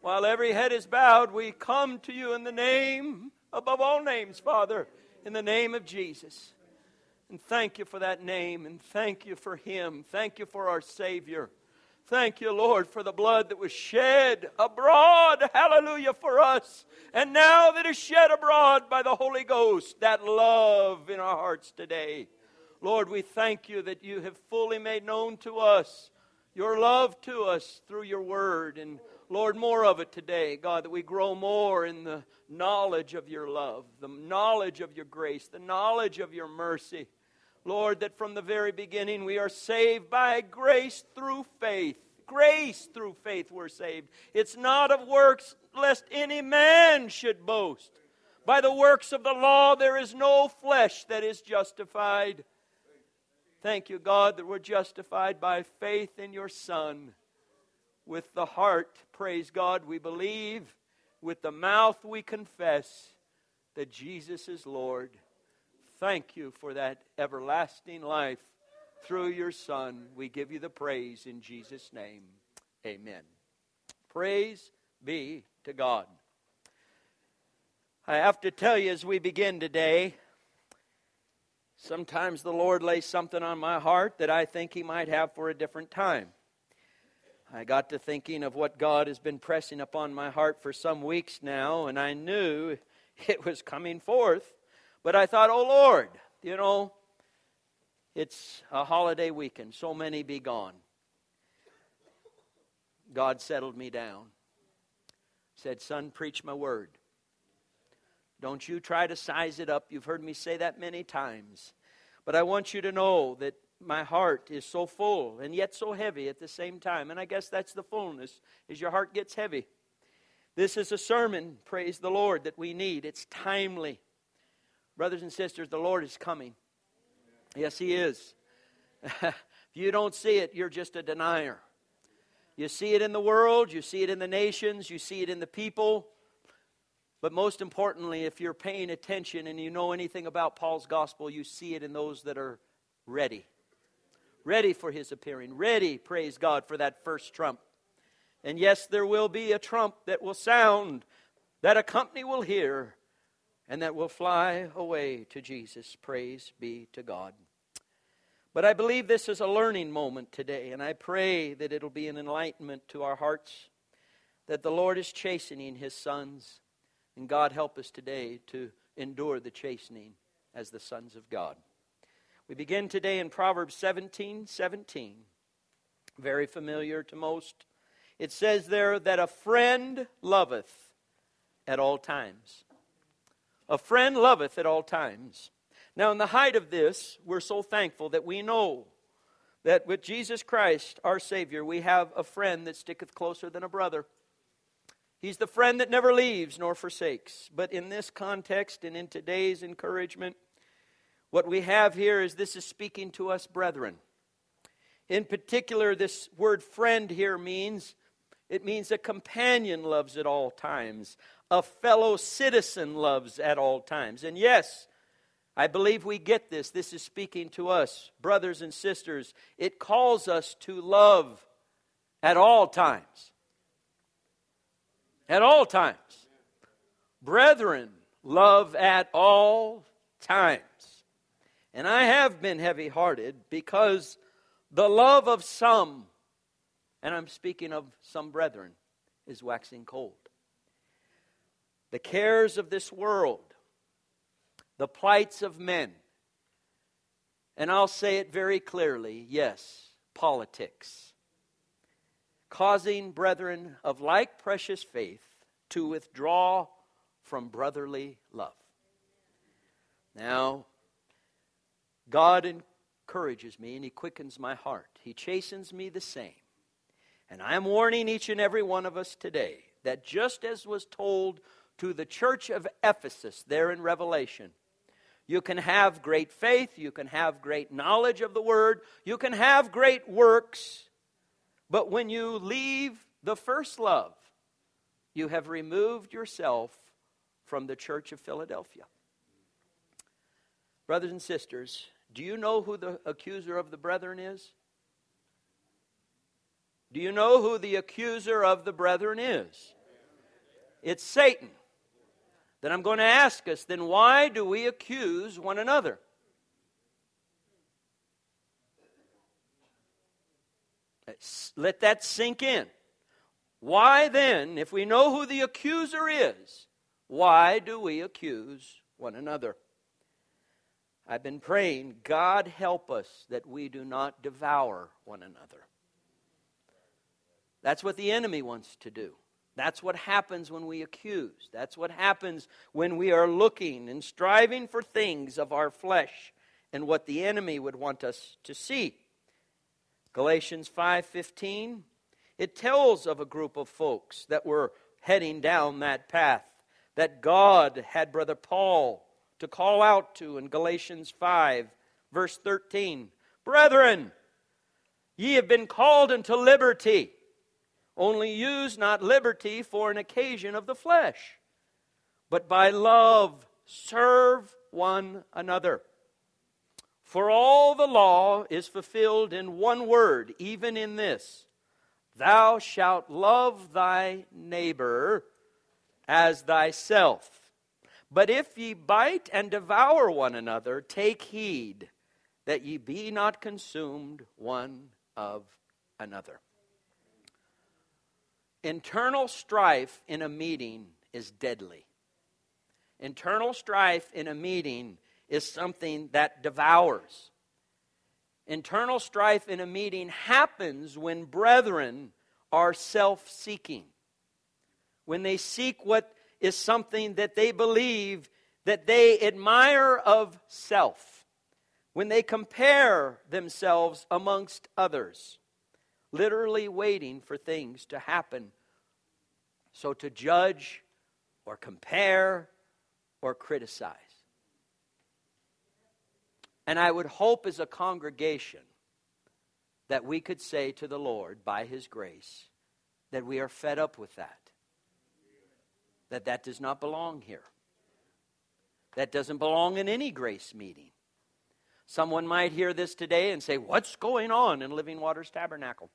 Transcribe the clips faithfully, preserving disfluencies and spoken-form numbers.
While every head is bowed, we come to you in the name, above all names, Father, in the name of Jesus. And thank you for that name, and thank you for Him. Thank you for our Savior. Thank you, Lord, for the blood that was shed abroad, hallelujah, for us. And now that is shed abroad by the Holy Ghost, that love in our hearts today. Lord, we thank you that you have fully made known to us your love to us through your word. And Lord, more of it today, God, that we grow more in the knowledge of your love, the knowledge of your grace, the knowledge of your mercy. Lord, that from the very beginning we are saved by grace through faith. Grace through faith we're saved. It's not of works, lest any man should boast. By the works of the law there is no flesh that is justified. Thank you, God, that we're justified by faith in your Son. With the heart, praise God, we believe. With the mouth we confess that Jesus is Lord. Thank you for that everlasting life through your Son. We give you the praise in Jesus' name. Amen. Praise be to God. I have to tell you as we begin today, sometimes the Lord lays something on my heart that I think He might have for a different time. I got to thinking of what God has been pressing upon my heart for some weeks now, and I knew it was coming forth. But I thought, oh Lord, you know, it's a holiday weekend, so many be gone. God settled me down. Said, son, preach my word. Don't you try to size it up. You've heard me say that many times. But I want you to know that my heart is so full and yet so heavy at the same time. And I guess that's the fullness, is your heart gets heavy. This is a sermon, praise the Lord, that we need. It's timely. Brothers and sisters, the Lord is coming. Yes, He is. If you don't see it, you're just a denier. You see it in the world, you see it in the nations, you see it in the people. But most importantly, if you're paying attention and you know anything about Paul's gospel, you see it in those that are ready. Ready for His appearing. Ready, praise God, for that first trump. And yes, there will be a trump that will sound, that a company will hear, and that will fly away to Jesus. Praise be to God. But I believe this is a learning moment today, and I pray that it'll be an enlightenment to our hearts, that the Lord is chastening His sons, and God help us today to endure the chastening as the sons of God. We begin today in Proverbs seventeen seventeen, very familiar to most. It says there that a friend loveth at all times. A friend loveth at all times. Now, in the height of this, we're so thankful that we know that with Jesus Christ, our Savior, we have a friend that sticketh closer than a brother. He's the friend that never leaves nor forsakes. But in this context and in today's encouragement, what we have here is this is speaking to us brethren. In particular, this word friend here means, it means a companion loves at all times. A fellow citizen loves at all times. And yes, I believe we get this. This is speaking to us, brothers and sisters. It calls us to love at all times. At all times. Brethren, love at all times. And I have been heavy-hearted because the love of some, and I'm speaking of some brethren, is waxing cold. The cares of this world, the plights of men, and I'll say it very clearly, yes, politics, causing brethren of like precious faith to withdraw from brotherly love. Now, God encourages me and He quickens my heart. He chastens me the same. And I am warning each and every one of us today that just as was told to the church of Ephesus there in Revelation, you can have great faith, you can have great knowledge of the Word, you can have great works, but when you leave the first love, you have removed yourself from the church of Philadelphia. Brothers and sisters, do you know who the accuser of the brethren is? Do you know who the accuser of the brethren is? It's Satan. Then I'm going to ask us, then why do we accuse one another? Let that sink in. Why then, if we know who the accuser is, why do we accuse one another? I've been praying, God help us that we do not devour one another. That's what the enemy wants to do. That's what happens when we accuse. That's what happens when we are looking and striving for things of our flesh and what the enemy would want us to see. Galatians five fifteen, it tells of a group of folks that were heading down that path that God had Brother Paul to call out to in Galatians five, verse thirteen. Brethren, ye have been called unto liberty. Only use not liberty for an occasion of the flesh, but by love serve one another. For all the law is fulfilled in one word, even in this: thou shalt love thy neighbor as thyself. But if ye bite and devour one another, take heed that ye be not consumed one of another. Internal strife in a meeting is deadly. Internal strife in a meeting is something that devours. Internal strife in a meeting happens when brethren are self-seeking. When they seek what is something that they believe that they admire of self. When they compare themselves amongst others. Literally waiting for things to happen. So to judge or compare or criticize. And I would hope as a congregation that we could say to the Lord, by His grace, that we are fed up with that. That that does not belong here. That doesn't belong in any grace meeting. Someone might hear this today and say, what's going on in Living Waters Tabernacle?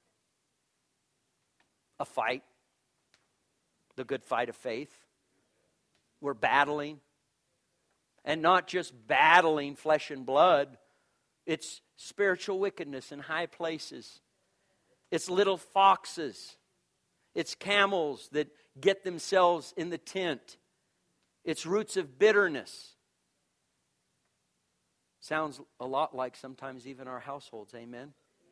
A fight. The good fight of faith. We're battling. And not just battling flesh and blood. It's spiritual wickedness in high places. It's little foxes. It's camels that get themselves in the tent. It's roots of bitterness. Sounds a lot like sometimes even our households, amen?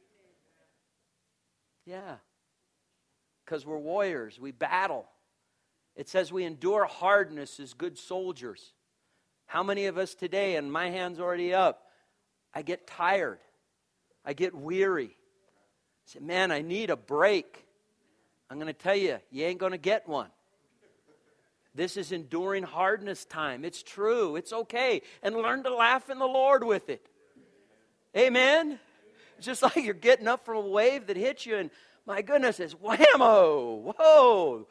Yeah. Because we're warriors, we battle. It says we endure hardness as good soldiers. How many of us today, and my hand's already up, I get tired. I get weary. I say, man, I need a break. I'm going to tell you, you ain't going to get one. This is enduring hardness time. It's true. It's okay. And learn to laugh in the Lord with it. Amen? It's just like you're getting up from a wave that hits you and my goodness, it's whammo. Whoa.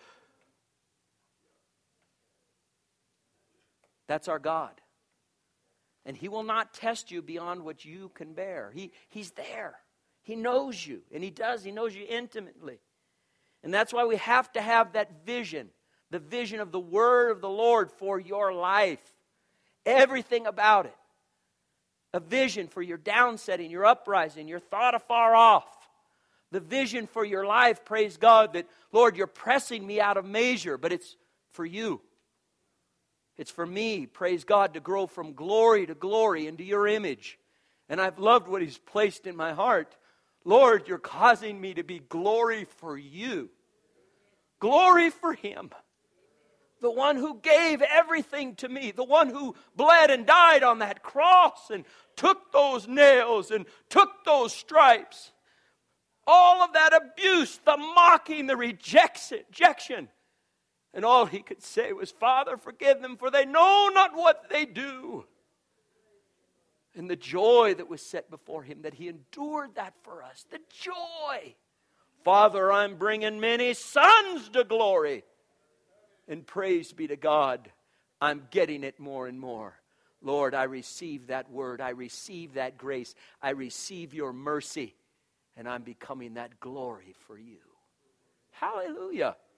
That's our God. And He will not test you beyond what you can bear. He, he's there. He knows you. And He does. He knows you intimately. And that's why we have to have that vision. The vision of the Word of the Lord for your life. Everything about it. A vision for your downsetting, your uprising, your thought afar off. The vision for your life, praise God, that, Lord, you're pressing me out of measure, but it's for you. It's for me, praise God, to grow from glory to glory into your image. And I've loved what He's placed in my heart. Lord, you're causing me to be glory for you. Glory for Him. The one who gave everything to me. The one who bled and died on that cross and took those nails and took those stripes. All of that abuse, the mocking, the rejection. And all He could say was, Father, forgive them, for they know not what they do. And the joy that was set before Him, that He endured that for us. The joy. Father, I'm bringing many sons to glory. And praise be to God, I'm getting it more and more. Lord, I receive that word. I receive that grace. I receive your mercy. And I'm becoming that glory for you. Hallelujah.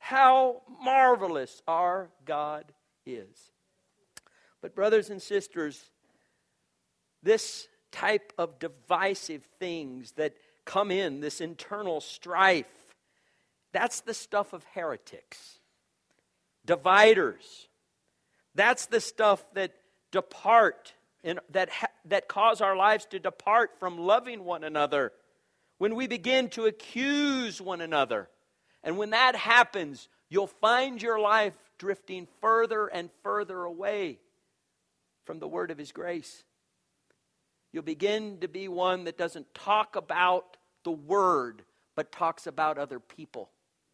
How marvelous our God is. But brothers and sisters, this type of divisive things that come in, this internal strife, that's the stuff of heretics, dividers. That's the stuff that depart, and that ha- that cause our lives to depart from loving one another. When we begin to accuse one another, and when that happens, you'll find your life drifting further and further away from the word of His grace. You'll begin to be one that doesn't talk about the word, but talks about other people.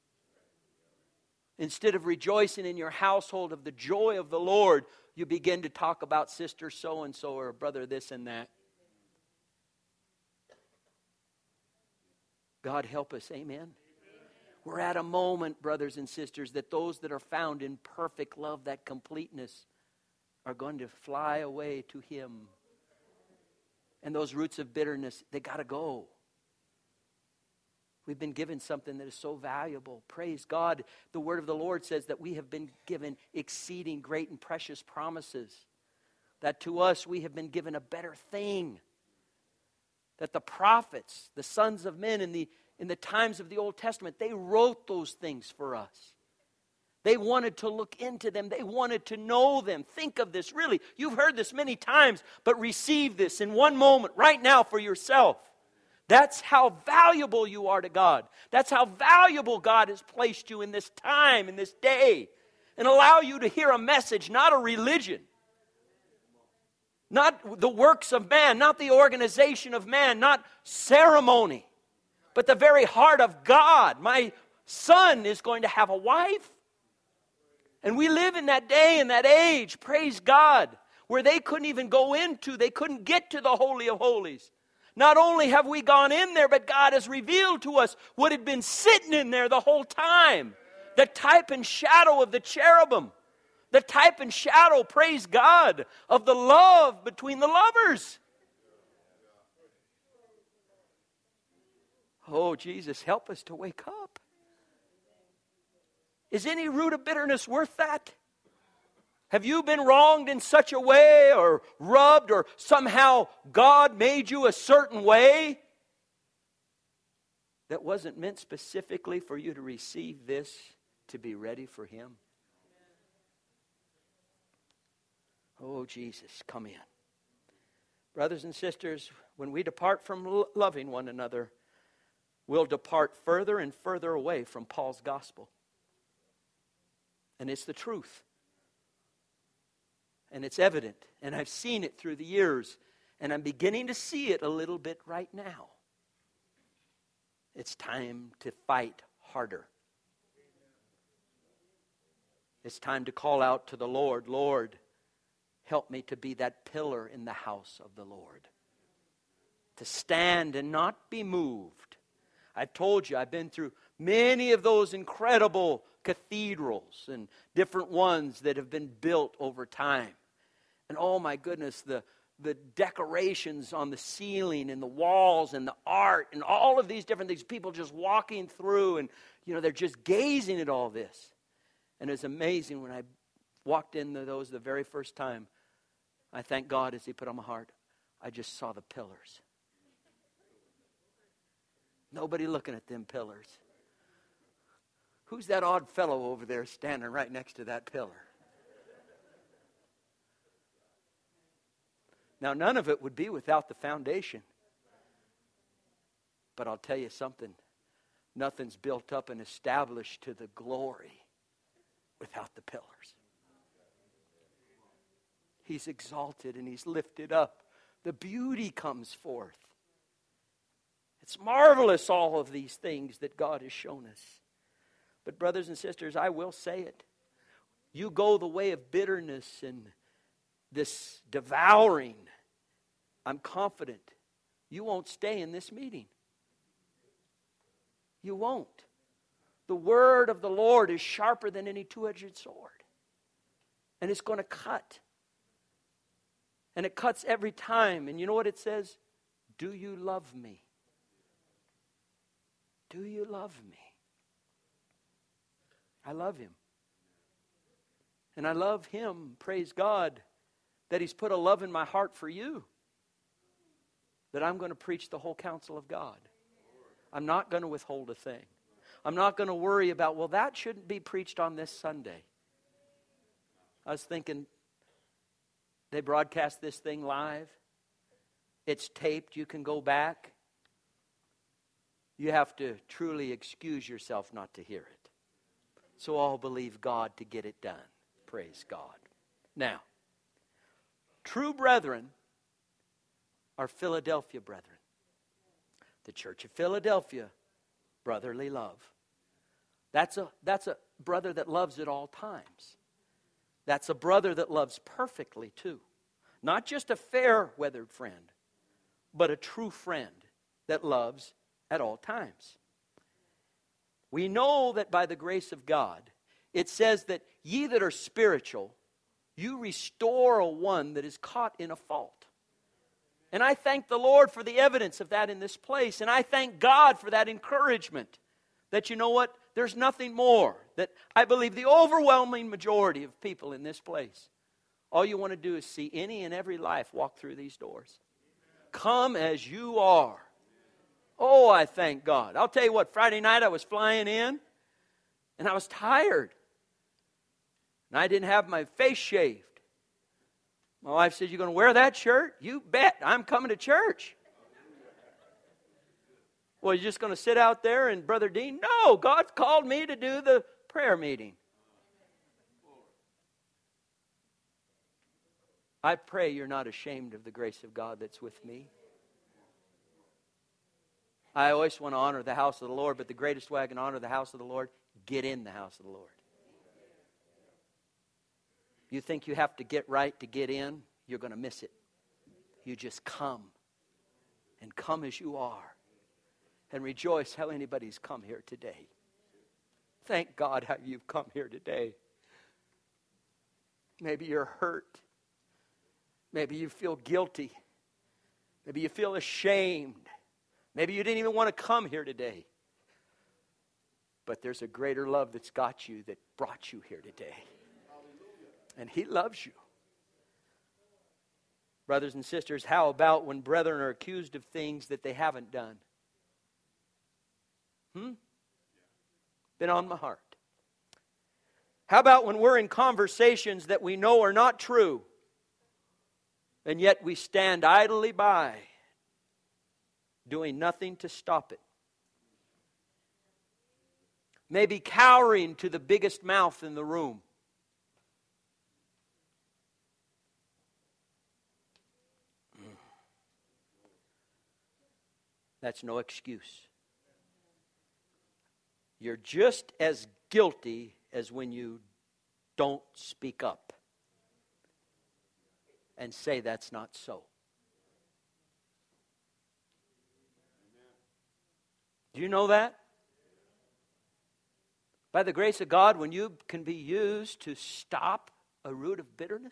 Instead of rejoicing in your household of the joy of the Lord, you begin to talk about sister so-and-so or brother this and that. God help us, amen. We're at a moment, brothers and sisters, that those that are found in perfect love, that completeness, are going to fly away to Him. And those roots of bitterness, they got to go. We've been given something that is so valuable. Praise God. The word of the Lord says that we have been given exceeding great and precious promises. That to us we have been given a better thing. That the prophets, the sons of men in the, in the times of the Old Testament, they wrote those things for us. They wanted to look into them. They wanted to know them. Think of this, really. You've heard this many times, but receive this in one moment, right now, for yourself. That's how valuable you are to God. That's how valuable God has placed you in this time, in this day, and allow you to hear a message, not a religion. Not the works of man, not the organization of man, not ceremony, but the very heart of God. My son is going to have a wife. And we live in that day and that age, praise God, where they couldn't even go into, they couldn't get to the Holy of Holies. Not only have we gone in there, but God has revealed to us what had been sitting in there the whole time. The type and shadow of the cherubim. The type and shadow, praise God, of the love between the lovers. Oh, Jesus, help us to wake up. Is any root of bitterness worth that? Have you been wronged in such a way, or rubbed, or somehow God made you a certain way that wasn't meant specifically for you to receive this, to be ready for Him? Oh, Jesus, come in. Brothers and sisters, when we depart from lo- loving one another, we'll depart further and further away from Paul's gospel. And it's the truth. And it's evident. And I've seen it through the years. And I'm beginning to see it a little bit right now. It's time to fight harder. It's time to call out to the Lord, Lord, help me to be that pillar in the house of the Lord. To stand and not be moved. I've told you, I've been through many of those incredible cathedrals and different ones that have been built over time. And oh my goodness, the, the decorations on the ceiling and the walls and the art and all of these different things. People just walking through and, you know, they're just gazing at all this. And it's amazing when I walked into those the very first time. I thank God as He put on my heart, I just saw the pillars. Nobody looking at them pillars. Who's that odd fellow over there standing right next to that pillar? Now, none of it would be without the foundation. But I'll tell you something. Nothing's built up and established to the glory without the pillars. He's exalted and He's lifted up. The beauty comes forth. It's marvelous, all of these things that God has shown us. But brothers and sisters, I will say it. You go the way of bitterness and this devouring, I'm confident you won't stay in this meeting. You won't. The word of the Lord is sharper than any two-edged sword. And it's going to cut. And it cuts every time. And you know what it says? Do you love me? Do you love me? I love him. And I love him, praise God, that he's put a love in my heart for you. That I'm going to preach the whole counsel of God. I'm not going to withhold a thing. I'm not going to worry about, well, that shouldn't be preached on this Sunday. I was thinking, they broadcast this thing live. It's taped. You can go back. You have to truly excuse yourself not to hear it. So I'll believe God to get it done. Praise God. Now, true brethren are Philadelphia brethren. The Church of Philadelphia, brotherly love. That's a, that's a brother that loves at all times. That's a brother that loves perfectly too. Not just a fair-weathered friend, but a true friend that loves at all times. We know that by the grace of God, it says that ye that are spiritual, you restore a one that is caught in a fault. And I thank the Lord for the evidence of that in this place. And I thank God for that encouragement. That you know what? There's nothing more. That I believe the overwhelming majority of people in this place, all you want to do is see any and every life walk through these doors. Come as you are. Oh, I thank God. I'll tell you what, Friday night I was flying in and I was tired. And I didn't have my face shaved. My wife said, "You going to wear that shirt?" "You bet. I'm coming to church." "Well, you're just going to sit out there and Brother Dean?" "No, God called me to do the prayer meeting." I pray you're not ashamed of the grace of God that's with me. I always want to honor the house of the Lord, but the greatest way I can honor the house of the Lord, get in the house of the Lord. You think you have to get right to get in, you're going to miss it. You just come. And come as you are. And rejoice how anybody's come here today. Thank God how you've come here today. Maybe you're hurt. Maybe you feel guilty. Maybe you feel ashamed. Maybe you didn't even want to come here today. But there's a greater love that's got you that brought you here today. And He loves you. Brothers and sisters, how about when brethren are accused of things that they haven't done? Hmm? Been on my heart. How about when we're in conversations that we know are not true, and yet we stand idly by, doing nothing to stop it? Maybe cowering to the biggest mouth in the room. That's no excuse. You're just as guilty as when you don't speak up and say that's not so. Do you know that? By the grace of God, when you can be used to stop a root of bitterness,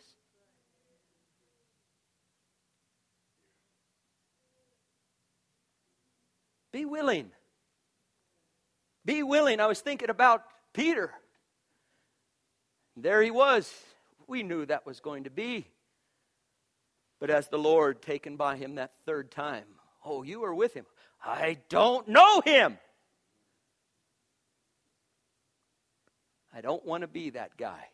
be willing. Be willing. I was thinking about Peter. There he was. We knew that was going to be. But as the Lord taken by him that third time, "Oh, you were with him." "I don't know him." I don't want to be that guy.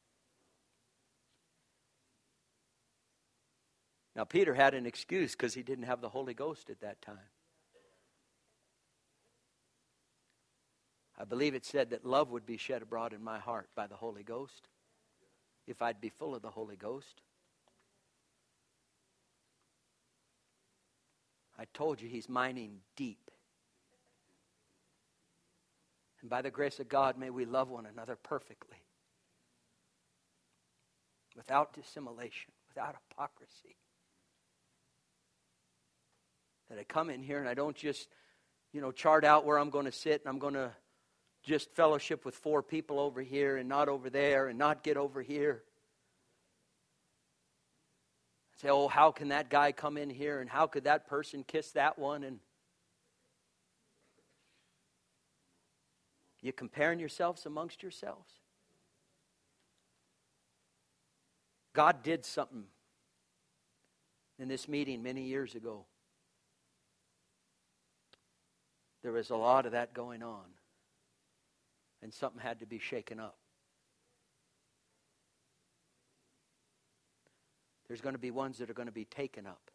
Now, Peter had an excuse because he didn't have the Holy Ghost at that time. I believe it said that love would be shed abroad in my heart by the Holy Ghost if I'd be full of the Holy Ghost. I told you He's mining deep. And by the grace of God, may we love one another perfectly. Without dissimulation, without hypocrisy. That I come in here and I don't just, you know, chart out where I'm going to sit and I'm going to just fellowship with four people over here and not over there and not get over here. Say, "Oh, how can that guy come in here and how could that person kiss that one?" And You comparing yourselves amongst yourselves? God did something in this meeting many years ago. There was a lot of that going on. And something had to be shaken up. There's going to be ones that are going to be taken up.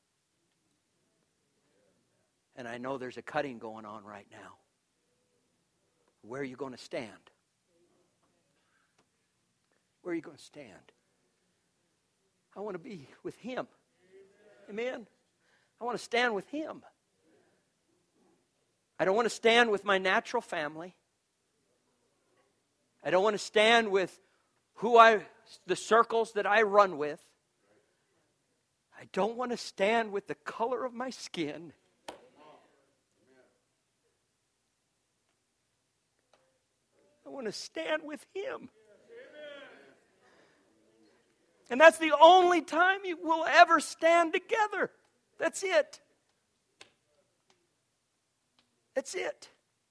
And I know there's a cutting going on right now. Where are you going to stand? Where are you going to stand? I want to be with Him. Amen? I want to stand with Him. I don't want to stand with my natural family. I don't want to stand with who I, the circles that I run with. I don't want to stand with the color of my skin. I want to stand with Him. And that's the only time you will ever stand together. That's it. That's it.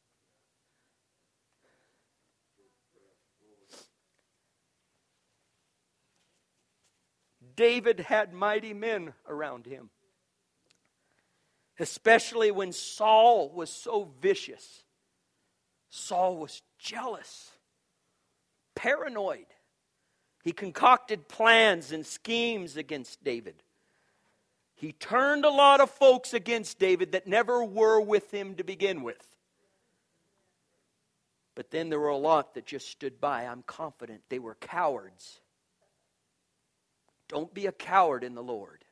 David had mighty men around him. Especially when Saul was so vicious. Saul was jealous, paranoid. He concocted plans and schemes against David. He turned a lot of folks against David that never were with him to begin with. But then there were a lot that just stood by. I'm confident they were cowards. Don't be a coward in the Lord.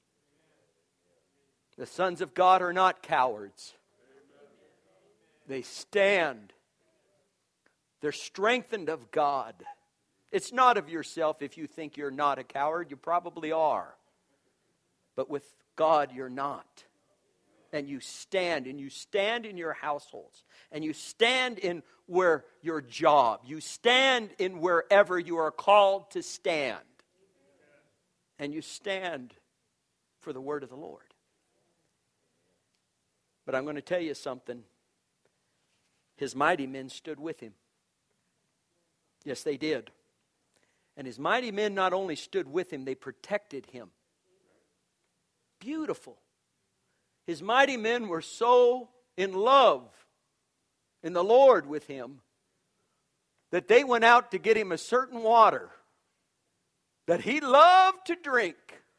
The sons of God are not cowards. They stand. They're strengthened of God. It's not of yourself if you think you're not a coward. You probably are. But with God, you're not. And you stand, and you stand in your households. And you stand in where your job. You stand in wherever you are called to stand. And you stand for the word of the Lord. But I'm going to tell you something. His mighty men stood with him. Yes, they did. And his mighty men not only stood with him, they protected him. Beautiful. His mighty men were so in love in the Lord with him that they went out to get him a certain water that he loved to drink.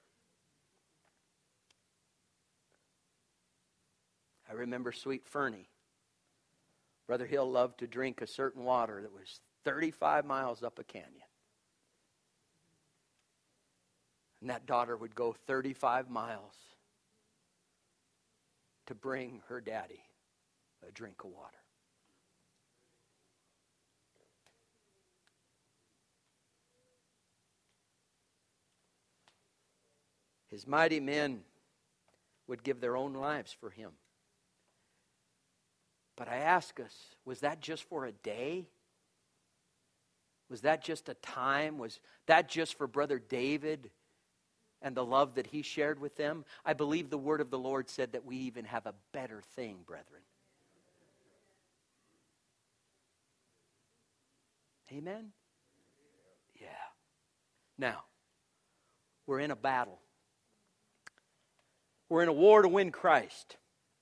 I remember Sweet Fernie. Brother Hill loved to drink a certain water that was thirty-five miles up a canyon. And that daughter would go thirty-five miles to bring her daddy a drink of water. His mighty men would give their own lives for him. But I ask us, was that just for a day? Was that just a time? Was that just for Brother David and the love that he shared with them? I believe the word of the Lord said that we even have a better thing, brethren. Amen? Yeah. Now, we're in a battle. We're in a war to win Christ.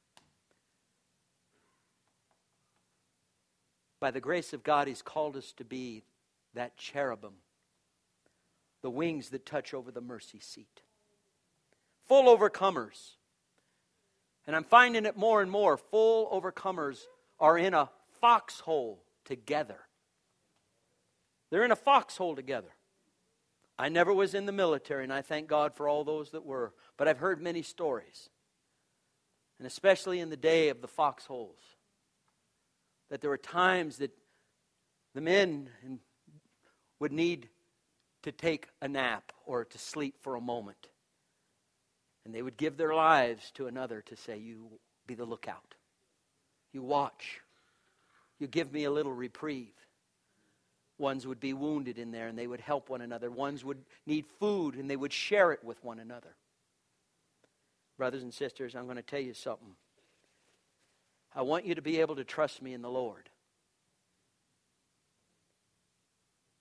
By the grace of God, He's called us to be that cherubim, the wings that touch over the mercy seat. Full overcomers. And I'm finding it more and more. Full overcomers are in a foxhole together. They're in a foxhole together. I never was in the military, and I thank God for all those that were. But I've heard many stories, and especially in the day of the foxholes, that there were times that the men would need to take a nap or to sleep for a moment. And they would give their lives to another to say, you be the lookout. You watch. You give me a little reprieve. Ones would be wounded in there and they would help one another. Ones would need food and they would share it with one another. Brothers and sisters, I'm going to tell you something. I want you to be able to trust me in the Lord.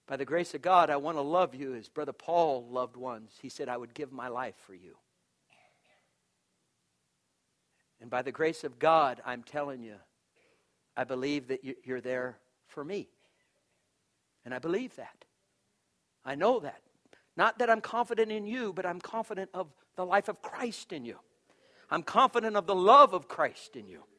By the grace of God, I want to love you as Brother Paul loved ones. He said, I would give my life for you. And by the grace of God, I'm telling you, I believe that you're there for me. And I believe that. I know that. Not that I'm confident in you, but I'm confident of the life of Christ in you. I'm confident of the love of Christ in you.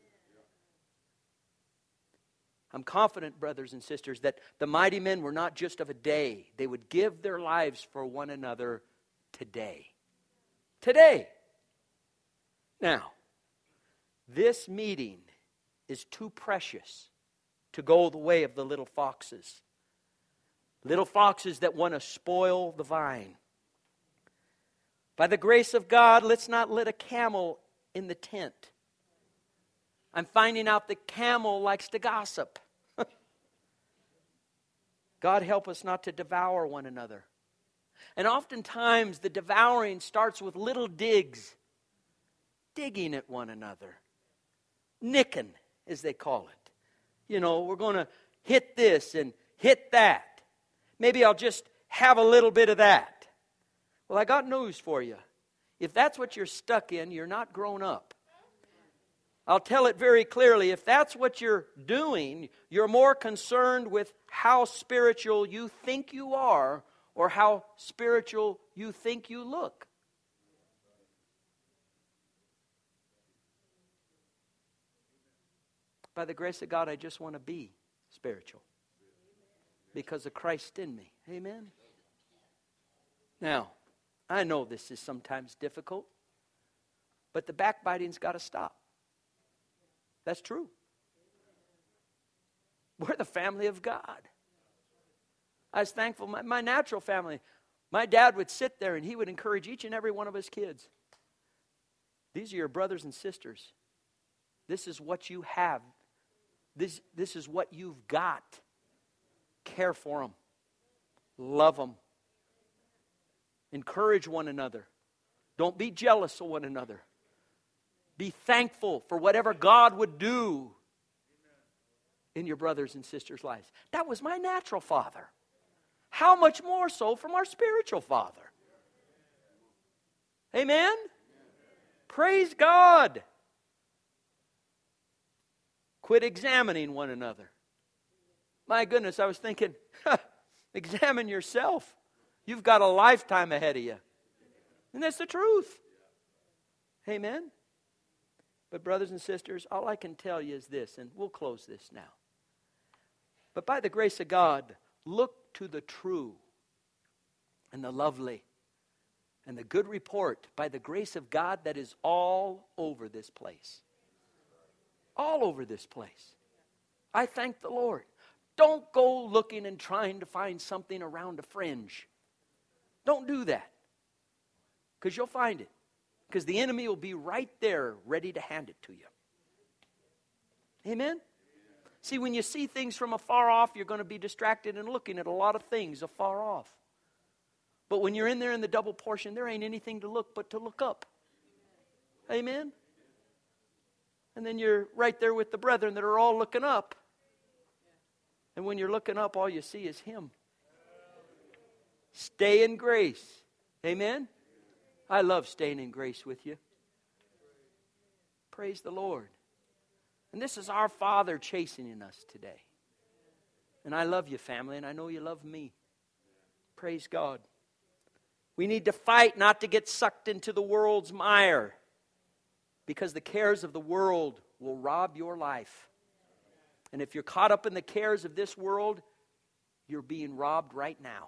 I'm confident, brothers and sisters, that the mighty men were not just of a day. They would give their lives for one another today. Today. Now, this meeting is too precious to go the way of the little foxes. Little foxes that want to spoil the vine. By the grace of God, let's not let a camel in the tent. I'm finding out the camel likes to gossip. God help us not to devour one another. And oftentimes the devouring starts with little digs. Digging at one another. Nicking, as they call it. You know, we're going to hit this and hit that. Maybe I'll just have a little bit of that. Well, I got news for you. If that's what you're stuck in, you're not grown up. I'll tell it very clearly. If that's what you're doing, you're more concerned with how spiritual you think you are or how spiritual you think you look. By the grace of God, I just want to be spiritual because of Christ in me. Amen? Now, I know this is sometimes difficult, but the backbiting's got to stop. That's true. We're the family of God. I was thankful. My, my natural family, my dad would sit there and he would encourage each and every one of his kids. These are your brothers and sisters. This is what you have. This, this is what you've got. Care for them. Love them. Encourage one another. Don't be jealous of one another. Be thankful for whatever God would do in your brothers and sisters' lives. That was my natural father. How much more so from our spiritual father? Amen? Praise God. Quit examining one another. My goodness, I was thinking, examine yourself. You've got a lifetime ahead of you. And that's the truth. Amen? But brothers and sisters, all I can tell you is this, and we'll close this now. But by the grace of God, look to the true and the lovely and the good report by the grace of God that is all over this place. All over this place. I thank the Lord. Don't go looking and trying to find something around a fringe. Don't do that. Because you'll find it. Because the enemy will be right there ready to hand it to you. Amen? See, when you see things from afar off, you're going to be distracted and looking at a lot of things afar off. But when you're in there in the double portion, there ain't anything to look but to look up. Amen? And then you're right there with the brethren that are all looking up. And when you're looking up, all you see is Him. Stay in grace. Amen? I love staying in grace with you. Praise the Lord. And this is our Father chastening us today. And I love you, family, and I know you love me. Praise God. We need to fight not to get sucked into the world's mire, because the cares of the world will rob your life. And if you're caught up in the cares of this world, you're being robbed right now.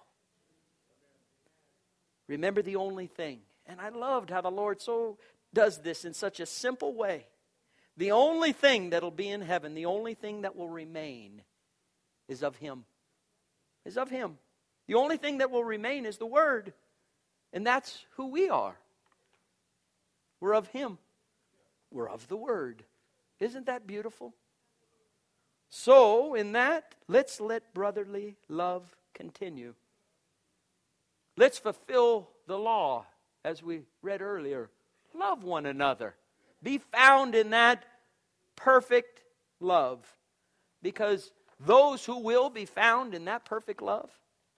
Remember the only thing. And I loved how the Lord so does this in such a simple way. The only thing that'll be in heaven, the only thing that will remain is of Him. Is of Him. The only thing that will remain is the Word. And that's who we are. We're of Him. We're of the Word. Isn't that beautiful? So, in that, let's let brotherly love continue. Let's fulfill the law, as we read earlier. Love one another. Be found in that perfect love. Because those who will be found in that perfect love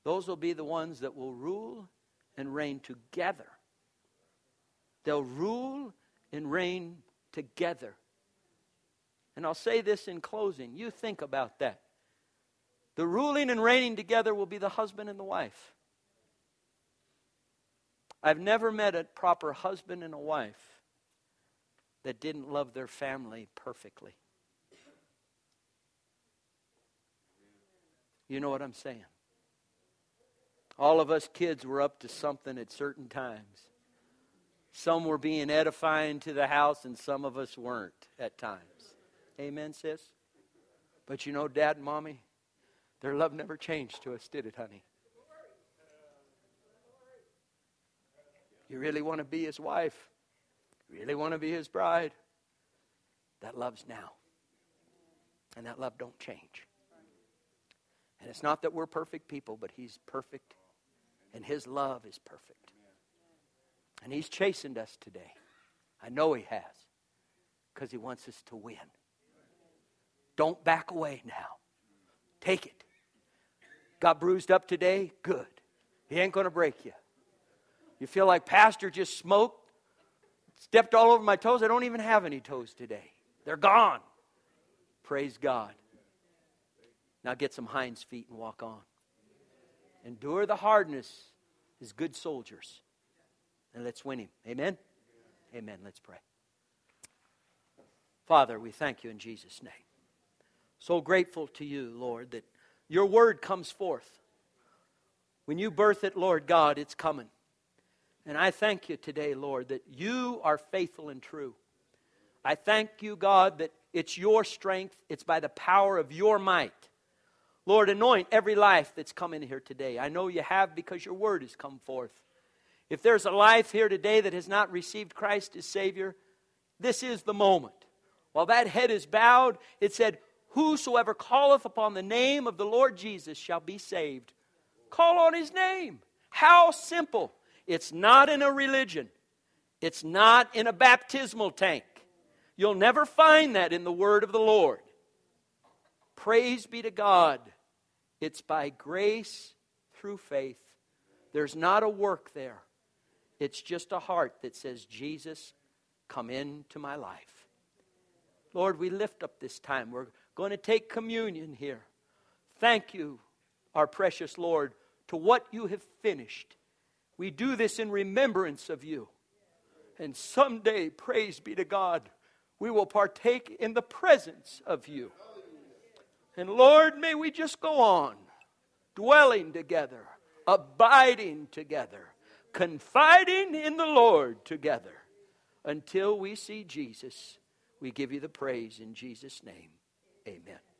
those will be the ones that will rule and reign together. They'll rule and reign together. And I'll say this in closing. You think about that. The ruling and reigning together will be the husband and the wife. I've never met a proper husband and a wife that didn't love their family perfectly. You know what I'm saying? All of us kids were up to something at certain times. Some were being edifying to the house, and some of us weren't at times. Amen, sis? But you know, Dad and Mommy, their love never changed to us, did it, honey? You really want to be his wife? You really want to be his bride? That love's now. And that love don't change. And it's not that we're perfect people, but he's perfect. And his love is perfect. And he's chastened us today. I know he has. Because he wants us to win. Don't back away now. Take it. Got bruised up today? Good. He ain't going to break you. You feel like Pastor just smoked, stepped all over my toes? I don't even have any toes today. They're gone. Praise God. Now get some hinds feet and walk on. Endure the hardness as good soldiers. And let's win him. Amen? Amen. Let's pray. Father, we thank you in Jesus' name. So grateful to you, Lord, that your word comes forth. When you birth it, Lord God, it's coming. And I thank you today, Lord, that you are faithful and true. I thank you, God, that it's your strength. It's by the power of your might. Lord, anoint every life that's come in here today. I know you have because your word has come forth. If there's a life here today that has not received Christ as Savior, this is the moment. While that head is bowed, it said, whosoever calleth upon the name of the Lord Jesus shall be saved. Call on his name. How simple. It's not in a religion. It's not in a baptismal tank. You'll never find that in the word of the Lord. Praise be to God. It's by grace through faith. There's not a work there. It's just a heart that says, Jesus, come into my life. Lord, we lift up this time. We're going to take communion here. Thank you, our precious Lord, to what you have finished. We do this in remembrance of you. And someday, praise be to God, we will partake in the presence of you. And Lord, may we just go on, dwelling together, abiding together, confiding in the Lord together, until we see Jesus. We give you the praise in Jesus' name. Amen.